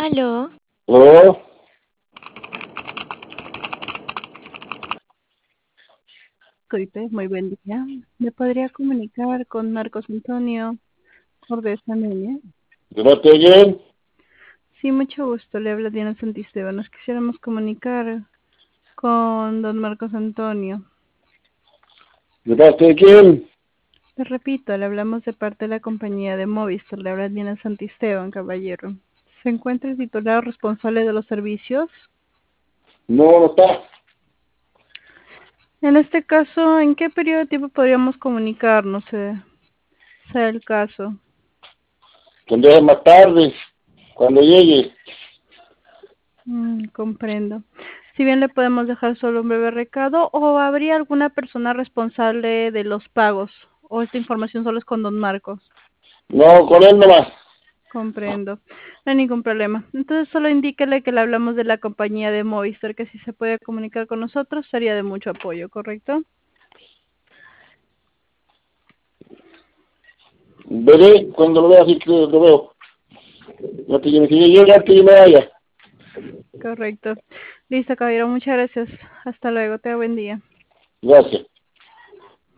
Aló, Oh, Disculpe, muy buen día. ¿Me podría comunicar con Marcos Antonio Ordeza Núñez? ¿de parte de quién? Sí, mucho gusto. Le habla Diana Santisteban. Nos quisiéramos comunicar con don Marcos Antonio. ¿De parte de quién? Le repito, le hablamos de parte de la compañía de Movistar. Le habla Diana Santisteban, caballero. ¿Se encuentra el titular responsable de los servicios? No, no está. En este caso, ¿en qué periodo de tiempo podríamos comunicarnos? Sea el caso. Tendré más tarde, cuando llegue. Comprendo. Si bien le podemos dejar solo un breve recado, o habría alguna persona responsable de los pagos, o esta información solo es con don Marcos. No, con él nomás. Comprendo. No hay ningún problema. Entonces solo indíquele que le hablamos de la compañía de Movistar, que si se puede comunicar con nosotros sería de mucho apoyo, ¿correcto? Veré cuando lo vea, así que lo veo. No te quiero que yo llegue antes que me vaya. Correcto. Listo, caballero. Muchas gracias. Hasta luego. Te buen día. Gracias.